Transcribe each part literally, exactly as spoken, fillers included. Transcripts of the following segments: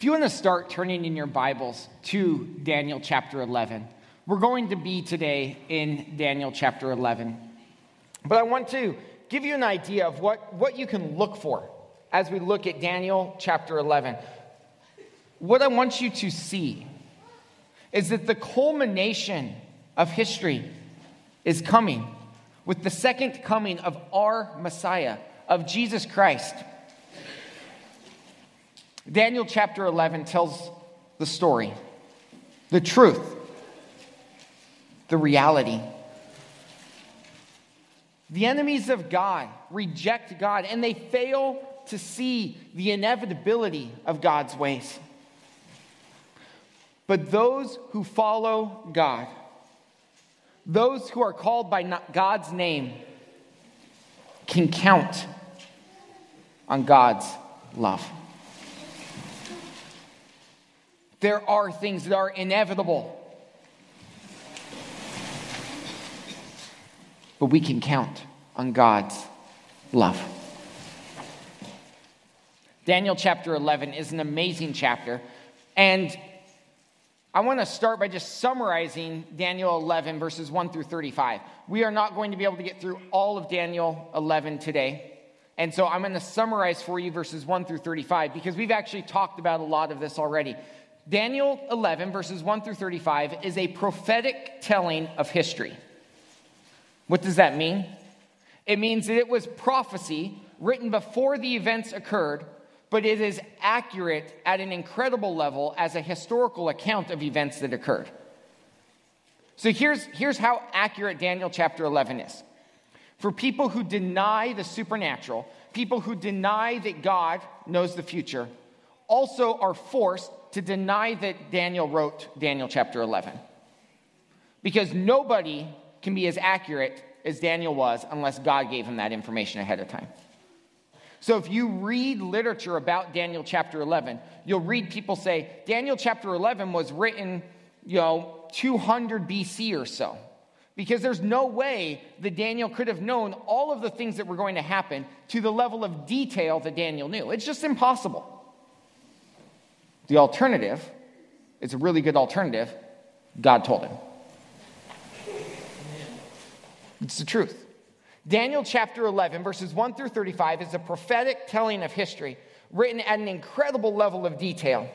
you want to start turning in your Bibles to Daniel chapter eleven, we're going to be today in Daniel chapter eleven. But I want to give you an idea of what, what you can look for as we look at Daniel chapter eleven. What I want you to see is that the culmination of history is coming with the second coming of our Messiah, of Jesus Christ. Daniel chapter eleven tells the story, the truth, the reality. The enemies of God reject God, and they fail to see the inevitability of God's ways. But those who follow God, those who are called by God's name, can count on God's love. There are things that are inevitable, but we can count on God's love. Daniel chapter eleven is an amazing chapter, and I want to start by just summarizing Daniel eleven, verses one through thirty-five. We are not going to be able to get through all of Daniel eleven today, and so I'm going to summarize for you verses one through thirty-five, because we've actually talked about a lot of this already. Daniel eleven, verses one through thirty-five, is a prophetic telling of history. What does that mean? It means that it was prophecy written before the events occurred, but it is accurate at an incredible level as a historical account of events that occurred. So here's, here's how accurate Daniel chapter eleven is. For people who deny the supernatural, people who deny that God knows the future, also are forced to deny that Daniel wrote Daniel chapter eleven. Because nobody can be as accurate as Daniel was unless God gave him that information ahead of time. So if you read literature about Daniel chapter eleven, you'll read people say, Daniel chapter eleven was written, you know, two hundred B C or so. Because there's no way that Daniel could have known all of the things that were going to happen to the level of detail that Daniel knew. It's just impossible. The alternative is a really good alternative. God told him. It's the truth. Daniel chapter eleven, verses one through thirty-five, is a prophetic telling of history written at an incredible level of detail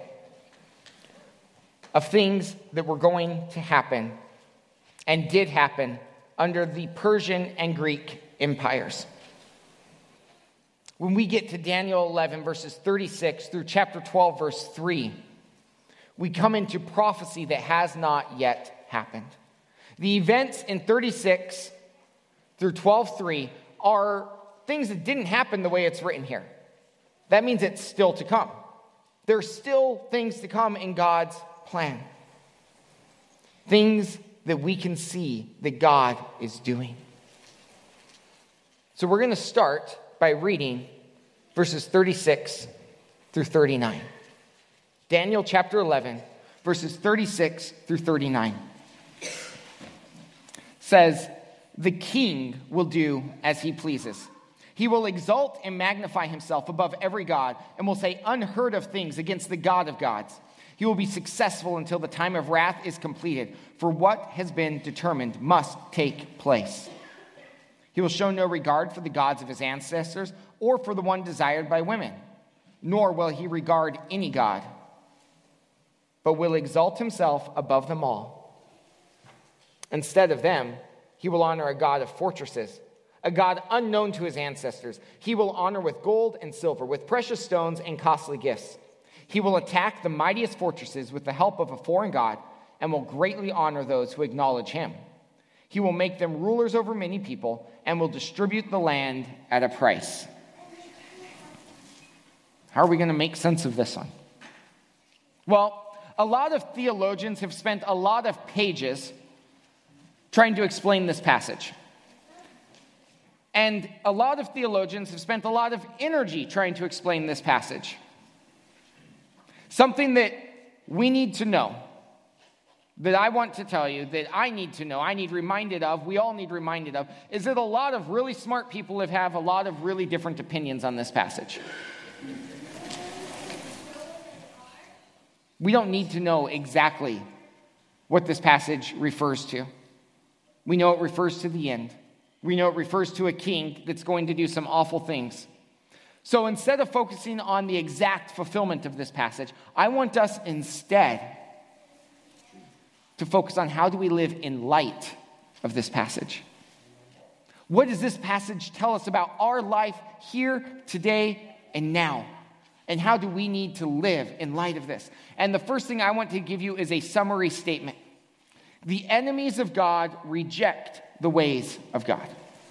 of things that were going to happen and did happen under the Persian and Greek empires. When we get to Daniel eleven, verses thirty-six through chapter twelve, verse three, we come into prophecy that has not yet happened. The events in thirty-six through twelve three are things that didn't happen the way it's written here. That means it's still to come. There's still things to come in God's plan. Things that we can see that God is doing. So we're going to start by reading verses thirty-six through thirty-nine. Daniel chapter eleven, verses thirty-six through thirty-nine. Says, the king will do as he pleases. He will exalt and magnify himself above every god and will say unheard of things against the God of gods. He will be successful until the time of wrath is completed, for what has been determined must take place. He will show no regard for the gods of his ancestors or for the one desired by women, nor will he regard any god, but will exalt himself above them all. Instead of them, he will honor a god of fortresses, a god unknown to his ancestors. He will honor with gold and silver, with precious stones and costly gifts. He will attack the mightiest fortresses with the help of a foreign god and will greatly honor those who acknowledge him. He will make them rulers over many people and will distribute the land at a price. How are we going to make sense of this one? Well, a lot of theologians have spent a lot of pages trying to explain this passage. And a lot of theologians have spent a lot of energy trying to explain this passage. Something that we need to know, that I want to tell you, that I need to know, I need reminded of, we all need reminded of, is that a lot of really smart people have, have a lot of really different opinions on this passage. We don't need to know exactly what this passage refers to. We know it refers to the end. We know it refers to a king that's going to do some awful things. So instead of focusing on the exact fulfillment of this passage, I want us instead to focus on how do we live in light of this passage. What does this passage tell us about our life here, today, and now? And how do we need to live in light of this? And the first thing I want to give you is a summary statement. The enemies of God reject the ways of God.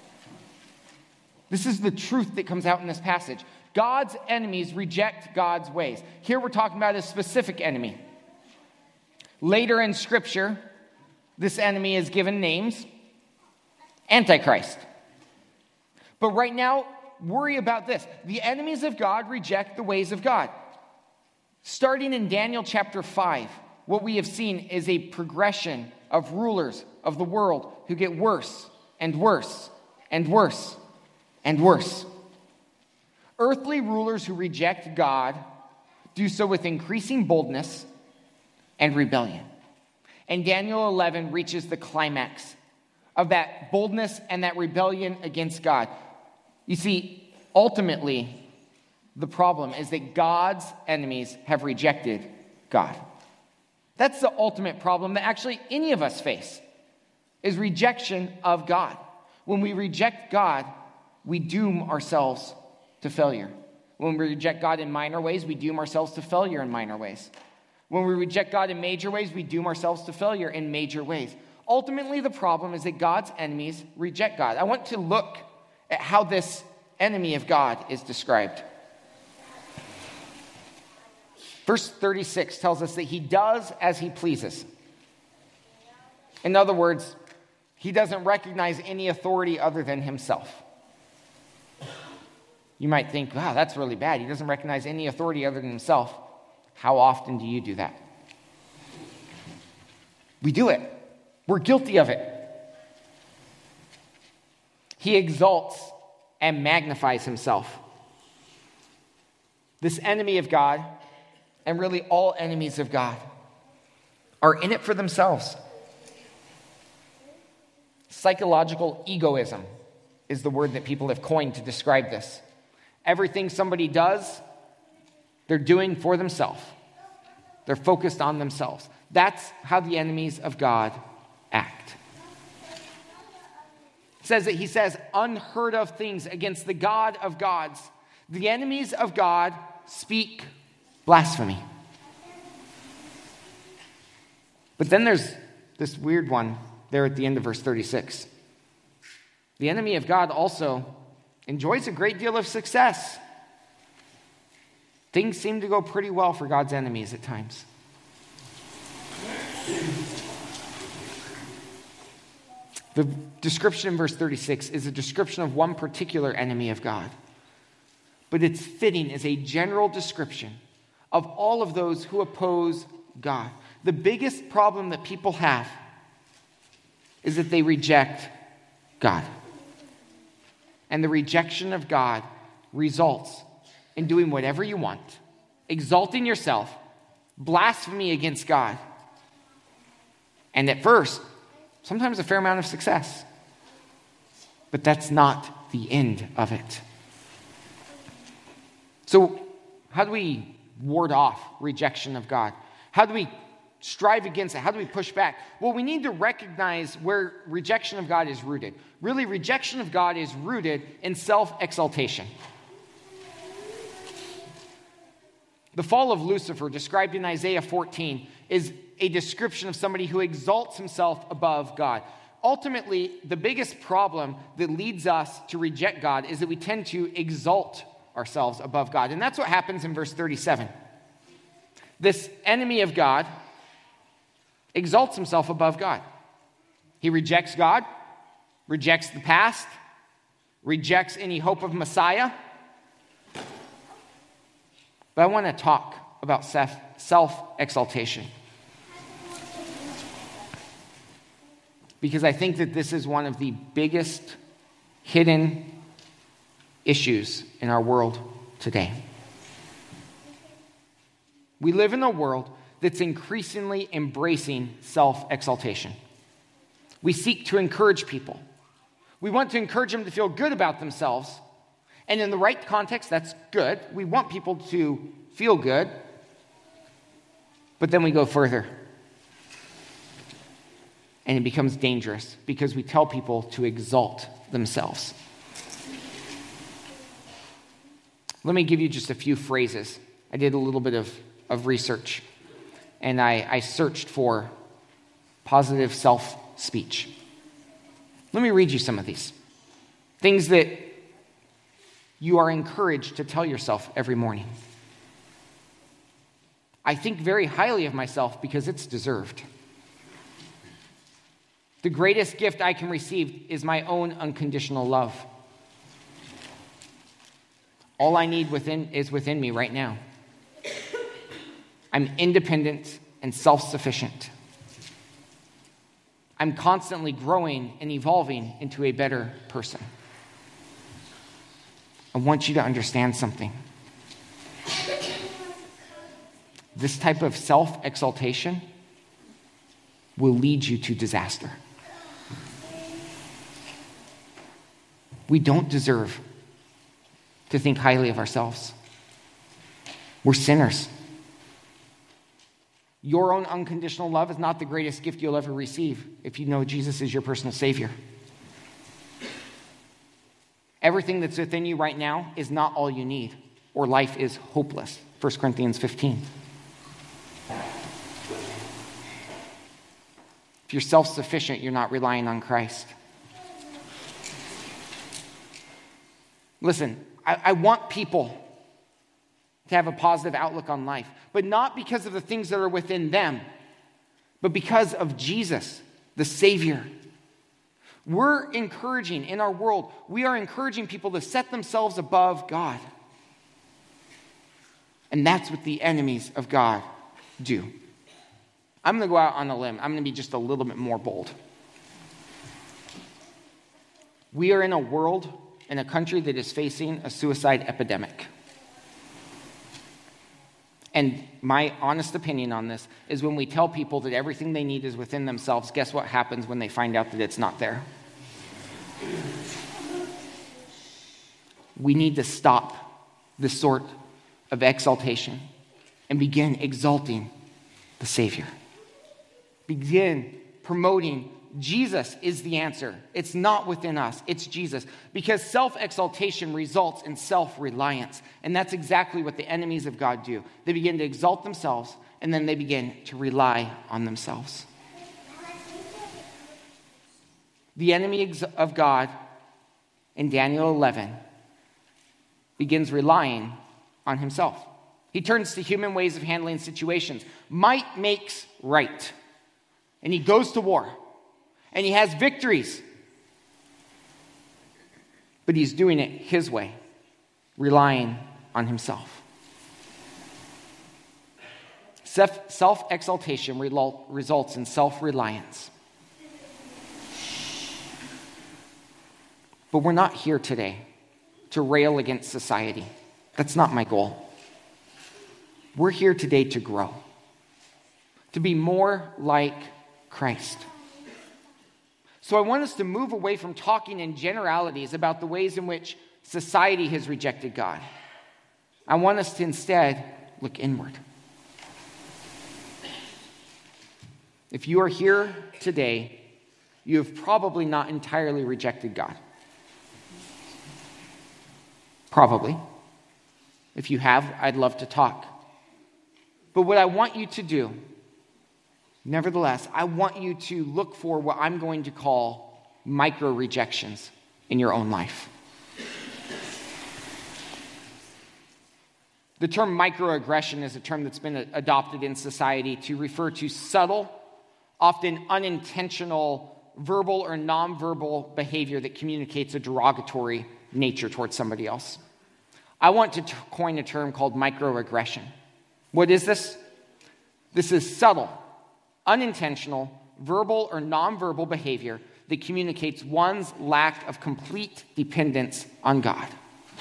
This is the truth that comes out in this passage. God's enemies reject God's ways. Here we're talking about a specific enemy. Later in Scripture, this enemy is given names. Antichrist. But right now, worry about this. The enemies of God reject the ways of God. Starting in Daniel chapter five, what we have seen is a progression of rulers of the world who get worse and worse and worse and worse. Earthly rulers who reject God do so with increasing boldness and rebellion. And Daniel eleven reaches the climax of that boldness and that rebellion against God. You see, ultimately, the problem is that God's enemies have rejected God. That's the ultimate problem that actually any of us face, is rejection of God. When we reject God, we doom ourselves to failure. When we reject God in minor ways, we doom ourselves to failure in minor ways. When we reject God in major ways, we doom ourselves to failure in major ways. Ultimately, the problem is that God's enemies reject God. I want to look at how this enemy of God is described. Verse thirty-six tells us that he does as he pleases. In other words, he doesn't recognize any authority other than himself. You might think, wow, that's really bad. He doesn't recognize any authority other than himself. How often do you do that? We do it. We're guilty of it. He exalts and magnifies himself. This enemy of God, and really all enemies of God, are in it for themselves. Psychological egoism is the word that people have coined to describe this. Everything somebody does, they're doing for themselves. They're focused on themselves. That's how the enemies of God act. It says that he says unheard of things against the God of gods. The enemies of God speak blasphemy. But then there's this weird one there at the end of verse thirty-six. The enemy of God also enjoys a great deal of success. Things seem to go pretty well for God's enemies at times. The description in verse thirty-six is a description of one particular enemy of God. But it's fitting as a general description of all of those who oppose God. The biggest problem that people have is that they reject God. And the rejection of God results in doing whatever you want, exalting yourself, blasphemy against God, and at first, sometimes a fair amount of success. But that's not the end of it. So, how do we ward off rejection of God? How do we strive against it? How do we push back? Well, we need to recognize where rejection of God is rooted. Really, rejection of God is rooted in self-exaltation. The fall of Lucifer, described in Isaiah fourteen, is a description of somebody who exalts himself above God. Ultimately, the biggest problem that leads us to reject God is that we tend to exalt ourselves above God. And that's what happens in verse thirty-seven. This enemy of God exalts himself above God. He rejects God, rejects the past, rejects any hope of Messiah. But I want to talk about self-exaltation. Because I think that this is one of the biggest hidden issues in our world today. We live in a world that's increasingly embracing self-exaltation. We seek to encourage people. We want to encourage them to feel good about themselves. And in the right context, that's good. We want people to feel good. But then we go further. And it becomes dangerous because we tell people to exalt themselves. Let me give you just a few phrases. I did a little bit of, of research, and I, I searched for positive self-speech. Let me read you some of these. Things that you are encouraged to tell yourself every morning. I think very highly of myself because it's deserved. The greatest gift I can receive is my own unconditional love. All I need within is within me right now. I'm independent and self-sufficient. I'm constantly growing and evolving into a better person. I want you to understand something. This type of self-exaltation will lead you to disaster. We don't deserve to think highly of ourselves. We're sinners. Your own unconditional love is not the greatest gift you'll ever receive if you know Jesus is your personal Savior. Everything that's within you right now is not all you need, or life is hopeless. First Corinthians fifteen. If you're self-sufficient, you're not relying on Christ. Listen, I, I want people to have a positive outlook on life, but not because of the things that are within them, but because of Jesus, the Savior. We're encouraging, in our world, we are encouraging people to set themselves above God. And that's what the enemies of God do. I'm going to go out on a limb. I'm going to be just a little bit more bold. We are in a world, in a country that is facing a suicide epidemic. And my honest opinion on this is when we tell people that everything they need is within themselves, guess what happens when they find out that it's not there? We need to stop this sort of exaltation and begin exalting the Savior. Begin promoting Jesus is the answer. It's not within us, it's Jesus. Because self-exaltation results in self-reliance. And that's exactly what the enemies of God do. They begin to exalt themselves, and then they begin to rely on themselves. The enemy of God in Daniel eleven begins relying on himself. He turns to human ways of handling situations. Might makes right. And he goes to war. And he has victories. But he's doing it his way, relying on himself. Self-exaltation results in self-reliance. But we're not here today to rail against society. That's not my goal. We're here today to grow, to be more like Christ. So I want us to move away from talking in generalities about the ways in which society has rejected God. I want us to instead look inward. If you are here today, you have probably not entirely rejected God. Probably. If you have, I'd love to talk. But what I want you to do, nevertheless, I want you to look for what I'm going to call micro-rejections in your own life. The term microaggression is a term that's been adopted in society to refer to subtle, often unintentional, verbal or nonverbal behavior that communicates a derogatory nature towards somebody else. I want to t- coin a term called microaggression. What is this? This is subtle, unintentional, verbal or nonverbal behavior that communicates one's lack of complete dependence on God.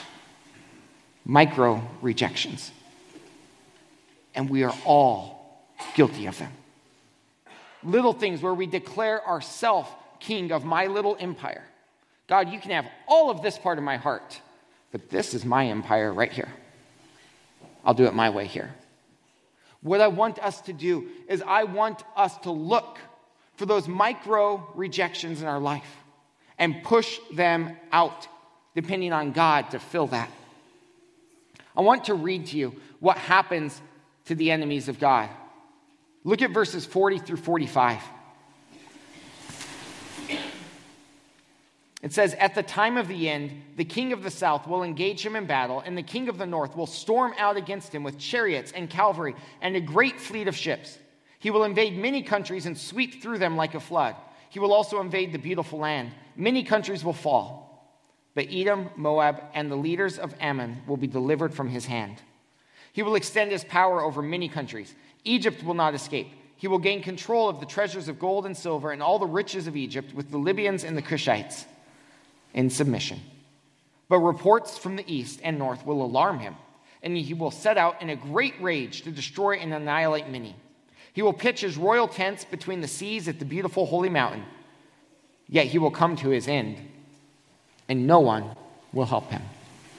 Micro rejections. And we are all guilty of them. Little things where we declare ourselves king of my little empire. God, you can have all of this part of my heart, but this is my empire right here. I'll do it my way here. What I want us to do is I want us to look for those micro rejections in our life and push them out, depending on God to fill that. I want to read to you what happens to the enemies of God. Look at verses forty through forty-five. It says, at the time of the end, the king of the south will engage him in battle, and the king of the north will storm out against him with chariots and cavalry and a great fleet of ships. He will invade many countries and sweep through them like a flood. He will also invade the beautiful land. Many countries will fall, but Edom, Moab, and the leaders of Ammon will be delivered from his hand. He will extend his power over many countries. Egypt will not escape. He will gain control of the treasures of gold and silver and all the riches of Egypt with the Libyans and the Cushites in submission. But reports from the east and north will alarm him, and he will set out in a great rage to destroy and annihilate many. He will pitch his royal tents between the seas at the beautiful holy mountain. Yet he will come to his end, and no one will help him.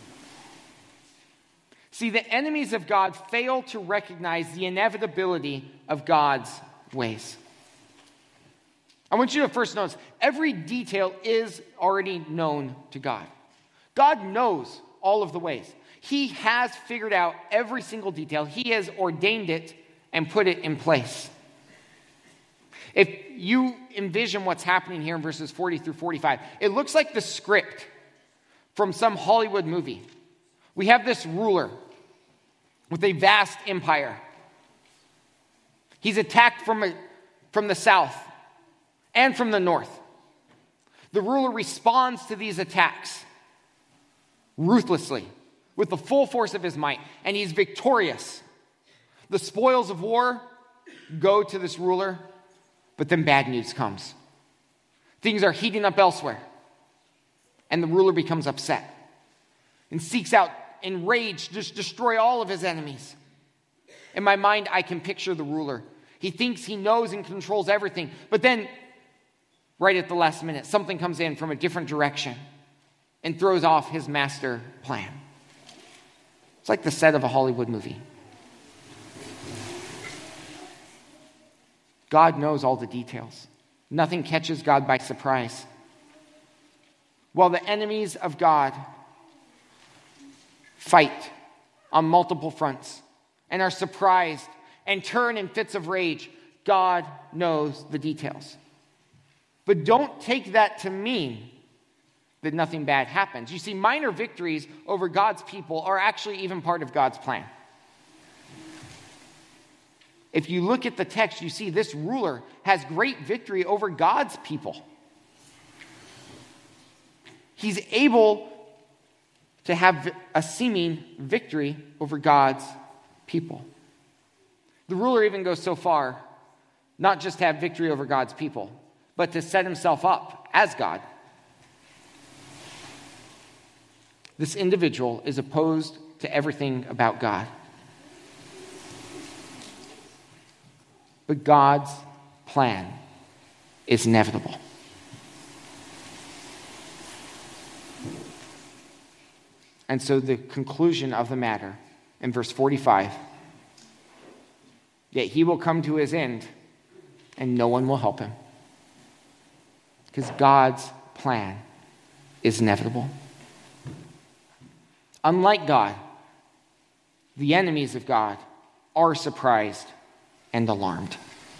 See, the enemies of God fail to recognize the inevitability of God's ways. I want you to first notice, every detail is already known to God. God knows all of the ways. He has figured out every single detail. He has ordained it and put it in place. If you envision what's happening here in verses forty through forty-five, it looks like the script from some Hollywood movie. We have this ruler with a vast empire. He's attacked from, a, from the south and from the north. The ruler responds to these attacks ruthlessly with the full force of his might, and he's victorious. The spoils of war go to this ruler, but then bad news comes. Things are heating up elsewhere, and the ruler becomes upset and seeks out, enraged, to just destroy all of his enemies. In my mind, I can picture the ruler. He thinks he knows and controls everything, but then right at the last minute, something comes in from a different direction and throws off his master plan. It's like the set of a Hollywood movie. God knows all the details. Nothing catches God by surprise. While the enemies of God fight on multiple fronts and are surprised and turn in fits of rage, God knows the details. But don't take that to mean that nothing bad happens. You see, minor victories over God's people are actually even part of God's plan. If you look at the text, you see this ruler has great victory over God's people. He's able to have a seeming victory over God's people. The ruler even goes so far, not just to have victory over God's people, but to set himself up as God. This individual is opposed to everything about God. But God's plan is inevitable. And so the conclusion of the matter in verse forty-five, yet he will come to his end and no one will help him. Because God's plan is inevitable. Unlike God, the enemies of God are surprised and alarmed.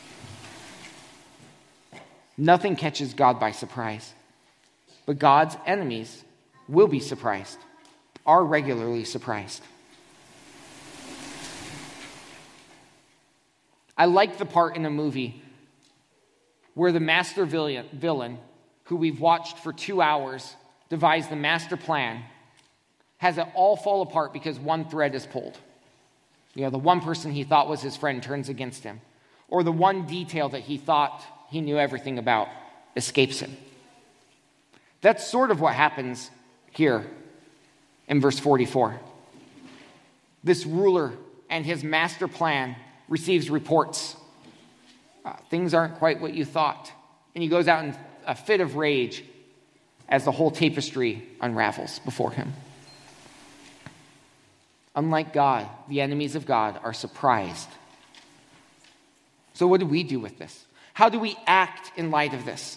Nothing catches God by surprise, but God's enemies will be surprised, are regularly surprised. I like the part in a movie where the master villain, villain, who we've watched for two hours, devised the master plan, has it all fall apart because one thread is pulled. You know, the one person he thought was his friend turns against him. Or the one detail that he thought he knew everything about escapes him. That's sort of what happens here in verse forty-four. This ruler and his master plan receives reports. Uh, things aren't quite what you thought. And he goes out in a fit of rage as the whole tapestry unravels before him. Unlike God, the enemies of God are surprised. So what do we do with this? How do we act in light of this?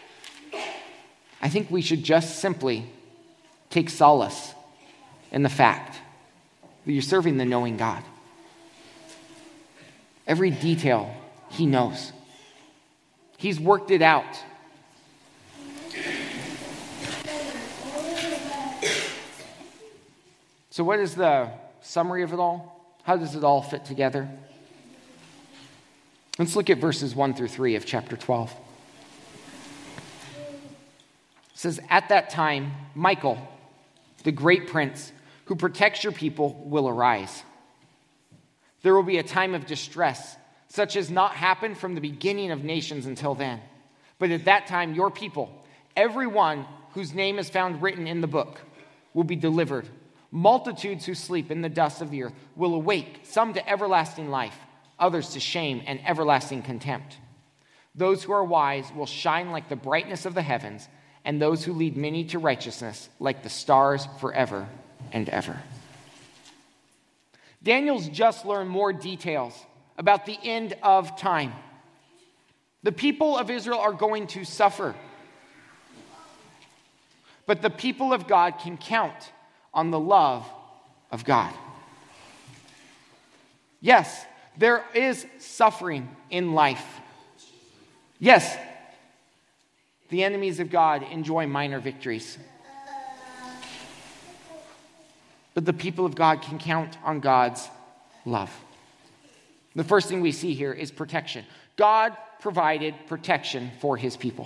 I think we should just simply take solace in the fact that you're serving the knowing God. Every detail he knows. He's worked it out. So what is the summary of it all? How does it all fit together? Let's look at verses one through three of chapter twelve. It says, "At that time, Michael, the great prince who protects your people, will arise. There will be a time of distress, such as not happened from the beginning of nations until then. But at that time, your people, everyone whose name is found written in the book, will be delivered. Multitudes who sleep in the dust of the earth will awake, some to everlasting life, others to shame and everlasting contempt. Those who are wise will shine like the brightness of the heavens, and those who lead many to righteousness like the stars forever and ever." Daniel's just learned more details about the end of time. The people of Israel are going to suffer. But the people of God can count on the love of God. Yes, there is suffering in life. Yes, the enemies of God enjoy minor victories. But the people of God can count on God's love. The first thing we see here is protection. God provided protection for his people.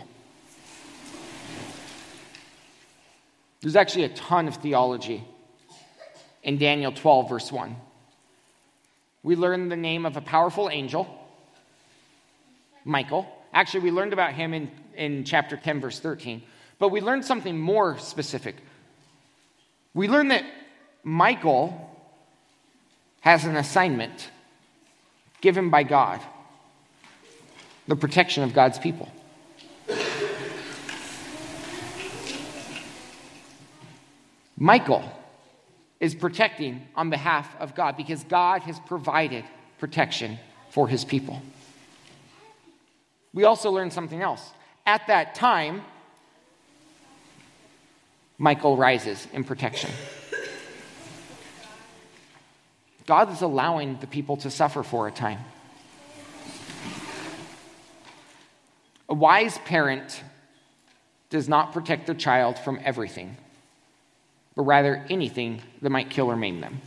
There's actually a ton of theology in Daniel twelve, verse one. We learn the name of a powerful angel, Michael. Actually, we learned about him in, in chapter ten, verse thirteen. But we learned something more specific. We learned that Michael has an assignment given by God, the protection of God's people. Michael is protecting on behalf of God because God has provided protection for his people. We also learned something else. At that time, Michael rises in protection. God is allowing the people to suffer for a time. A wise parent does not protect their child from everything, but rather anything that might kill or maim them.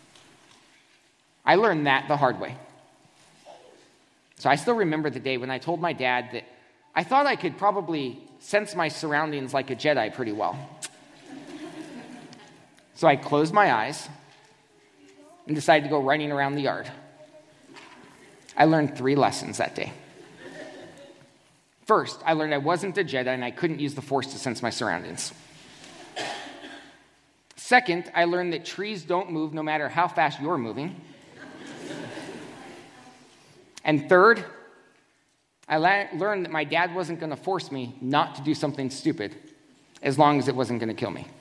I learned that the hard way. So I still remember the day when I told my dad that I thought I could probably sense my surroundings like a Jedi pretty well. So I closed my eyes and decided to go running around the yard. I learned three lessons that day. First, I learned I wasn't a Jedi and I couldn't use the Force to sense my surroundings. Second, I learned that trees don't move no matter how fast you're moving. And third, I la- learned that my dad wasn't going to force me not to do something stupid as long as it wasn't going to kill me.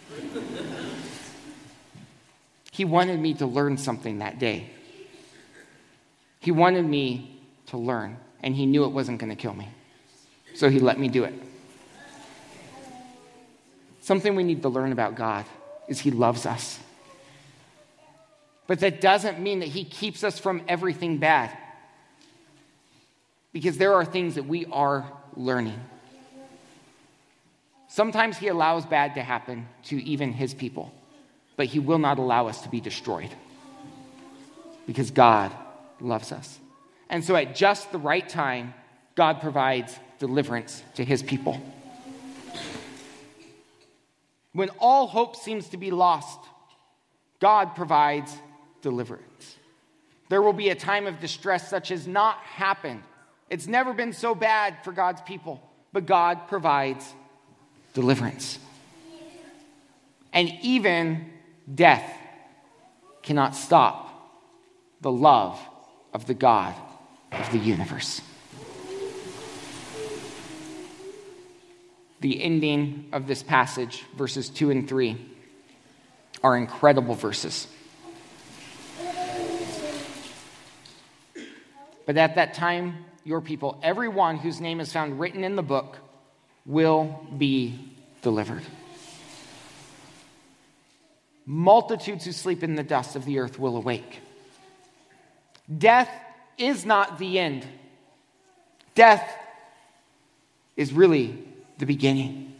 He wanted me to learn something that day. He wanted me to learn, and he knew it wasn't going to kill me. So he let me do it. Something we need to learn about God is he loves us. But that doesn't mean that he keeps us from everything bad. Because there are things that we are learning. Sometimes he allows bad to happen to even his people. But he will not allow us to be destroyed. Because God loves us. And so at just the right time, God provides deliverance to his people. When all hope seems to be lost, God provides deliverance. There will be a time of distress such as not happened. It's never been so bad for God's people, but God provides deliverance. And even death cannot stop the love of the God of the universe. The ending of this passage, verses two and three, are incredible verses. But at that time, your people, everyone whose name is found written in the book, will be delivered. Multitudes who sleep in the dust of the earth will awake. Death is not the end. Death is really the beginning.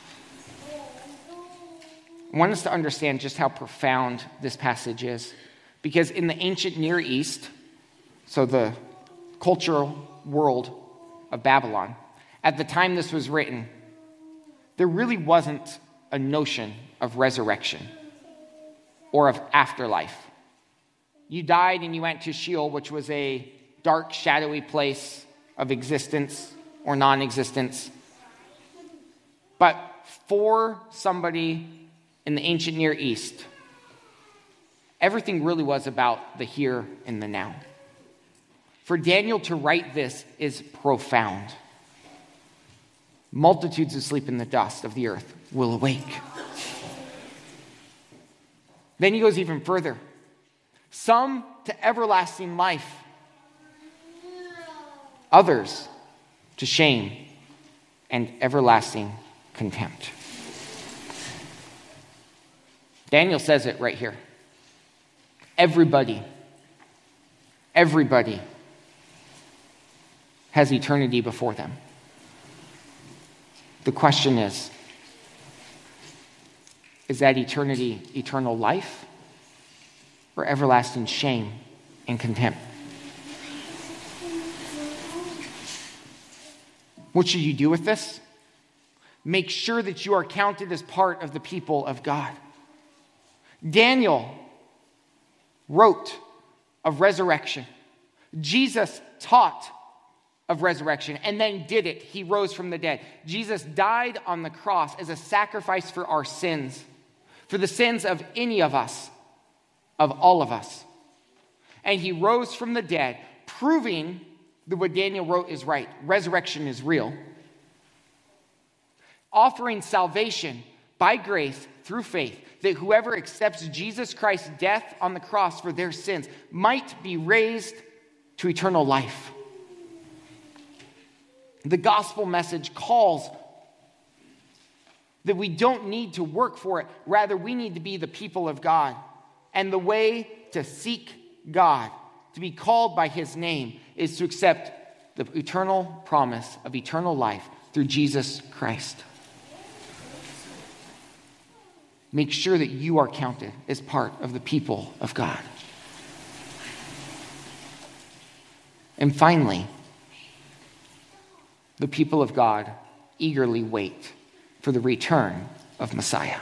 I want us to understand just how profound this passage is, because in the ancient Near East, so the cultural world of Babylon, at the time this was written, there really wasn't a notion of resurrection or of afterlife. You died and you went to Sheol, which was a dark, shadowy place of existence or non-existence. But for somebody in the ancient Near East, everything really was about the here and the now. For Daniel to write this is profound. Multitudes who sleep in the dust of the earth will awake. Then he goes even further. Some to everlasting life. Others to shame and everlasting contempt. Daniel says it right here. Everybody, everybody has eternity before them. The question is, is that eternity eternal life or everlasting shame and contempt? What should you do with this? Make sure that you are counted as part of the people of God. Daniel wrote of resurrection. Jesus taught of resurrection and then did it. He rose from the dead. Jesus died on the cross as a sacrifice for our sins, for the sins of any of us, of all of us. And he rose from the dead, proving that what Daniel wrote is right. Resurrection is real. Offering salvation by grace through faith, that whoever accepts Jesus Christ's death on the cross for their sins might be raised to eternal life. The gospel message calls that we don't need to work for it. Rather, we need to be the people of God. And the way to seek God, to be called by his name, is to accept the eternal promise of eternal life through Jesus Christ. Make sure that you are counted as part of the people of God. And finally, the people of God eagerly wait for the return of Messiah.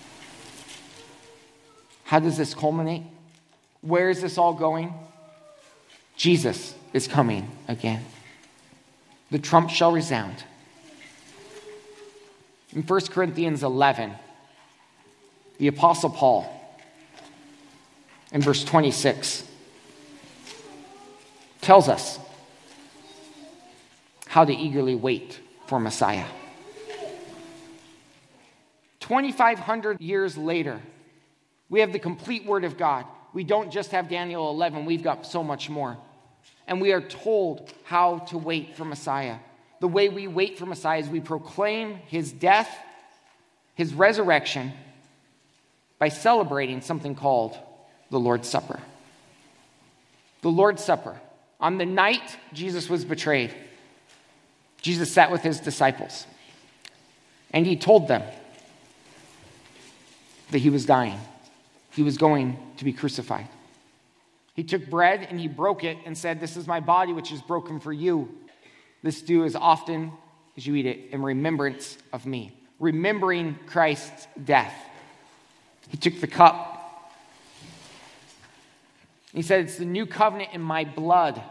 How does this culminate? Where is this all going? Jesus is coming again. The trump shall resound. In First Corinthians eleven, the Apostle Paul, in verse twenty-six, tells us how to eagerly wait for Messiah. twenty-five hundred years later, we have the complete Word of God. We don't just have Daniel eleven, we've got so much more. And we are told how to wait for Messiah. The way we wait for Messiah is we proclaim his death, his resurrection, by celebrating something called the Lord's Supper. The Lord's Supper. On the night Jesus was betrayed, Jesus sat with his disciples, and he told them that he was dying. He was going to be crucified. He took bread and he broke it and said, "This is my body which is broken for you. This do as often as you eat it in remembrance of me." Remembering Christ's death. He took the cup. He said, "It's the new covenant in my blood."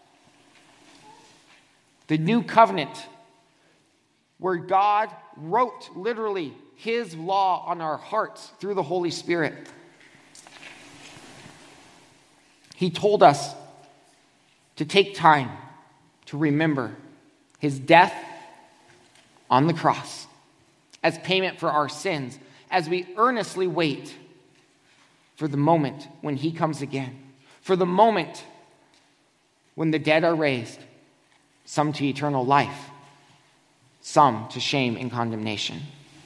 The new covenant where God wrote literally his law on our hearts through the Holy Spirit. He told us to take time to remember his death on the cross as payment for our sins, as we earnestly wait for the moment when he comes again, for the moment when the dead are raised, some to eternal life, some to shame and condemnation.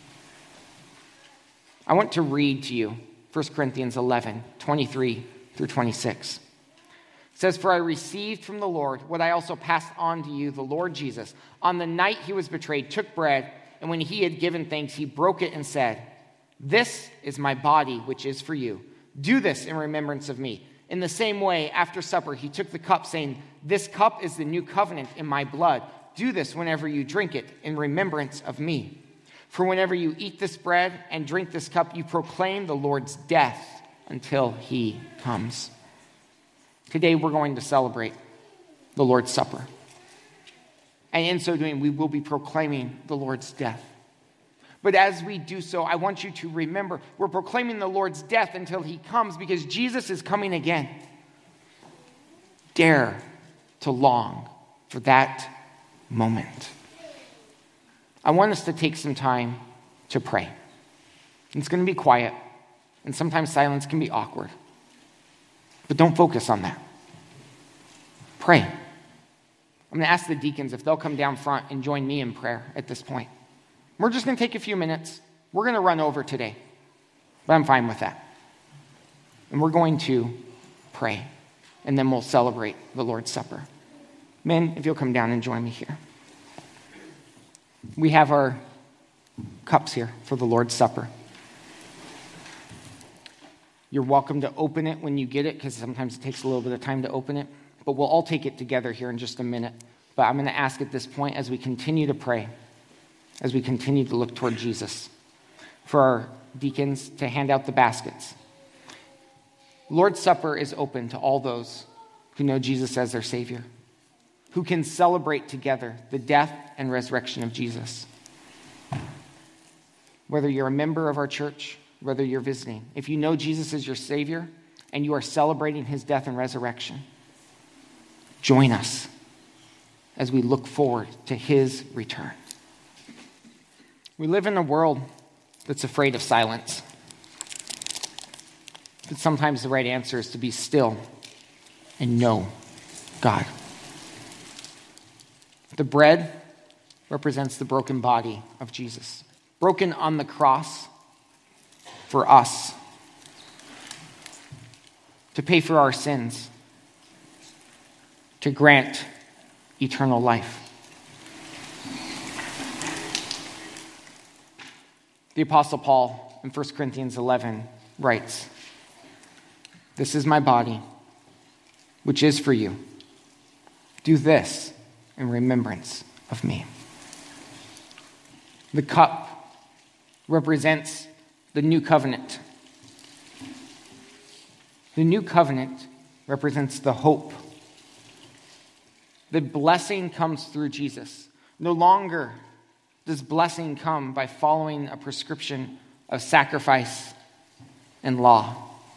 I want to read to you First Corinthians eleven, twenty-three through twenty-six. It says, "For I received from the Lord what I also passed on to you, the Lord Jesus. On the night he was betrayed, took bread, and when he had given thanks, he broke it and said, 'This is my body, which is for you. Do this in remembrance of me.' In the same way, after supper, he took the cup, saying, 'This cup is the new covenant in my blood. Do this whenever you drink it in remembrance of me. For whenever you eat this bread and drink this cup, you proclaim the Lord's death until he comes.'" Today, we're going to celebrate the Lord's Supper. And in so doing, we will be proclaiming the Lord's death. But as we do so, I want you to remember, we're proclaiming the Lord's death until he comes because Jesus is coming again. Dare to long for that moment. I want us to take some time to pray. It's going to be quiet, and sometimes silence can be awkward. But don't focus on that. Pray. I'm going to ask the deacons if they'll come down front and join me in prayer at this point. We're just going to take a few minutes. We're going to run over today, but I'm fine with that. And we're going to pray, and then we'll celebrate the Lord's Supper. Men, if you'll come down and join me here. We have our cups here for the Lord's Supper. You're welcome to open it when you get it, because sometimes it takes a little bit of time to open it. But we'll all take it together here in just a minute. But I'm going to ask at this point, as we continue to pray, as we continue to look toward Jesus, for our deacons to hand out the baskets. Lord's Supper is open to all those who know Jesus as their Savior, who can celebrate together the death and resurrection of Jesus. Whether you're a member of our church, whether you're visiting, if you know Jesus as your Savior and you are celebrating his death and resurrection, join us as we look forward to his return. We live in a world that's afraid of silence. But sometimes the right answer is to be still and know God. The bread represents the broken body of Jesus, broken on the cross for us, to pay for our sins, to grant eternal life. The Apostle Paul in First Corinthians eleven writes, "This is my body, which is for you. Do this in remembrance of me." The cup represents the new covenant. The new covenant represents the hope. The blessing comes through Jesus. No longer does blessing come by following a prescription of sacrifice and law.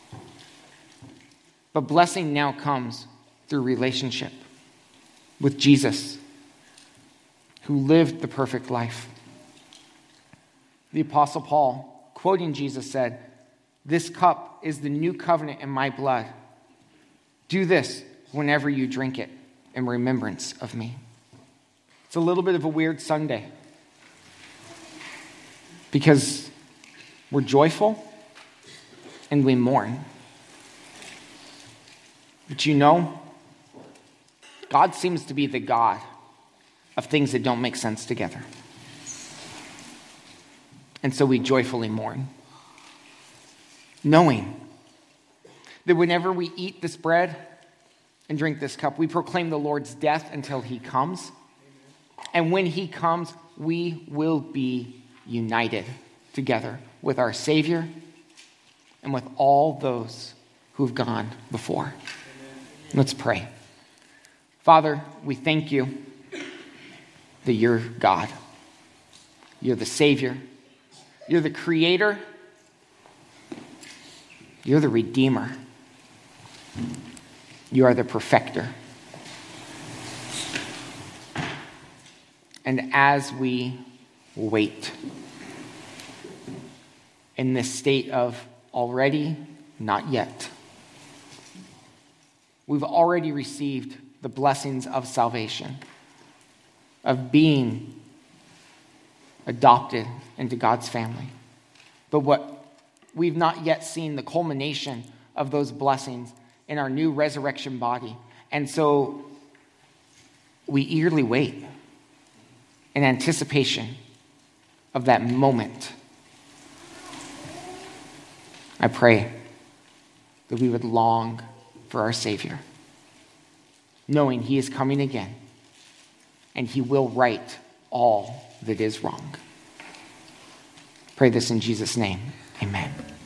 But blessing now comes through relationship with Jesus, who lived the perfect life. The Apostle Paul, quoting Jesus, said, "This cup is the new covenant in my blood. Do this whenever you drink it in remembrance of me." It's a little bit of a weird Sunday because we're joyful and we mourn. But you know, God seems to be the God of things that don't make sense together. And so we joyfully mourn, knowing that whenever we eat this bread and drink this cup, we proclaim the Lord's death until he comes. And when he comes, we will be united together with our Savior and with all those who've gone before. Amen. Let's pray. Father, we thank you that you're God. You're the Savior. You're the Creator. You're the Redeemer. You are the Perfecter. And as we wait in this state of already, not yet, we've already received the blessings of salvation, of being adopted into God's family. But what we've not yet seen the culmination of those blessings in our new resurrection body. And so we eagerly wait in anticipation of that moment. I pray that we would long for our Savior, knowing he is coming again and he will right all that is wrong. Pray this in Jesus' name. Amen.